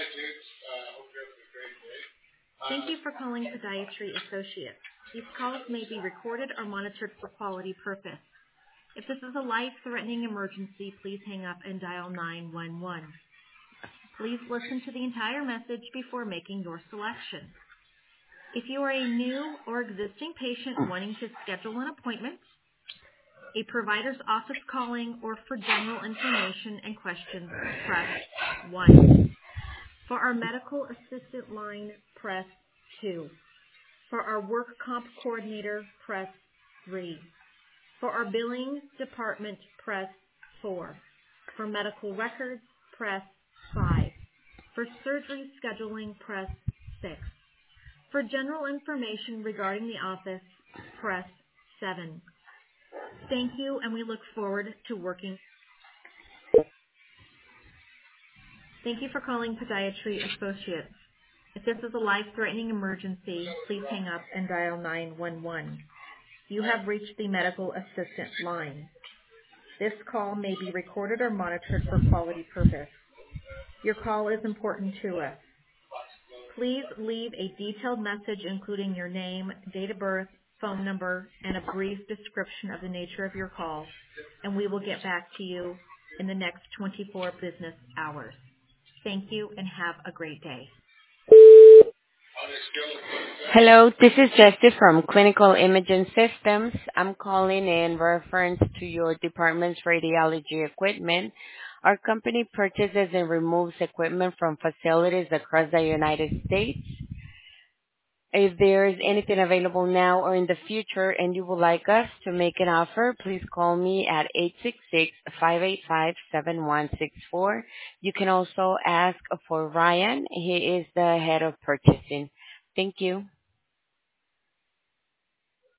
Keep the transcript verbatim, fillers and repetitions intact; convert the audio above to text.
Thank you for calling Podiatry Associates. These calls may be recorded or monitored for quality purpose. If this is a life-threatening emergency, please hang up and dial nine one one. Please listen to the entire message before making your selection. If you are a new or existing patient wanting to schedule an appointment, a provider's office calling, or for general information and questions, press one. For our medical assistant line, press two. For our work comp coordinator, press three. For our billing department, press four. For medical records, press five. For surgery scheduling, press six. For general information regarding the office, press seven. Thank you, and we look forward to working. Thank you for calling Podiatry Associates. If this is a life-threatening emergency, please hang up and dial nine one one. You have reached the medical assistant line. This call may be recorded or monitored for quality purpose. Your call is important to us. Please leave a detailed message including your name, date of birth, phone number, and a brief description of the nature of your call, and we will get back to you in the next twenty-four business hours. Thank you and have a great day. Hello, this is Jessie from Clinical Imaging Systems. I'm calling in reference to your department's radiology equipment. Our company purchases and removes equipment from facilities across the United States. If there's anything available now or in the future and you would like us to make an offer, please call me at eight six six, five eight five, seven one six four. You can also ask for Ryan. He is the head of purchasing. Thank you.